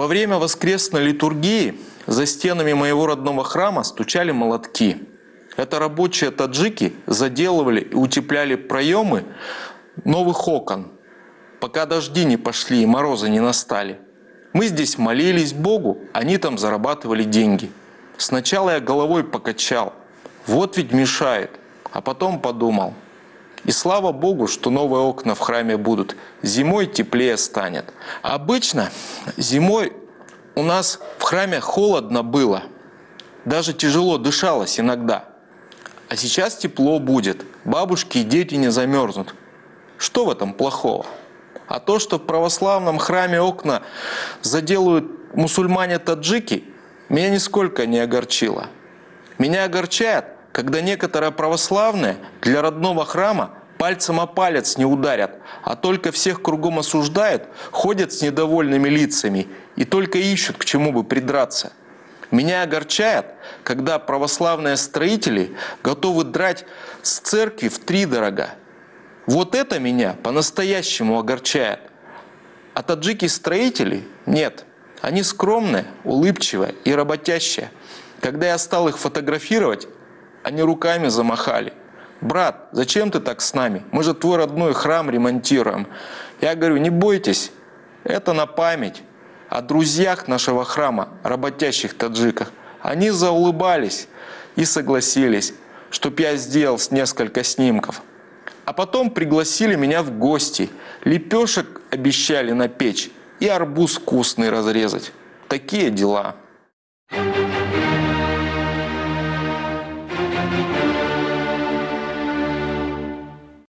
Во время воскресной литургии за стенами моего родного храма стучали молотки. Это рабочие таджики заделывали и утепляли проемы новых окон, пока дожди не пошли и морозы не настали. Мы здесь молились Богу, они там зарабатывали деньги. Сначала я головой покачал, вот ведь мешает, а потом подумал. И слава Богу, что новые окна в храме будут. Зимой теплее станет. Обычно зимой у нас в храме холодно было. Даже тяжело дышалось иногда. А сейчас тепло будет. Бабушки и дети не замерзнут. Что в этом плохого? А то, что в православном храме окна заделают мусульмане-таджики, меня нисколько не огорчило. Меня огорчает, когда некоторые православные для родного храма пальцем о палец не ударят, а только всех кругом осуждают, ходят с недовольными лицами и только ищут, к чему бы придраться. Меня огорчает, когда православные строители готовы драть с церкви втридорога. Вот это меня по-настоящему огорчает. А таджики-строители нет. Они скромные, улыбчивые и работящие. Когда я стал их фотографировать, они руками замахали. «Брат, зачем ты так с нами? Мы же твой родной храм ремонтируем». Я говорю, не бойтесь, это на память о друзьях нашего храма, работящих таджиках. Они заулыбались и согласились, чтоб я сделал несколько снимков. А потом пригласили меня в гости. Лепешек обещали напечь и арбуз вкусный разрезать. Такие дела.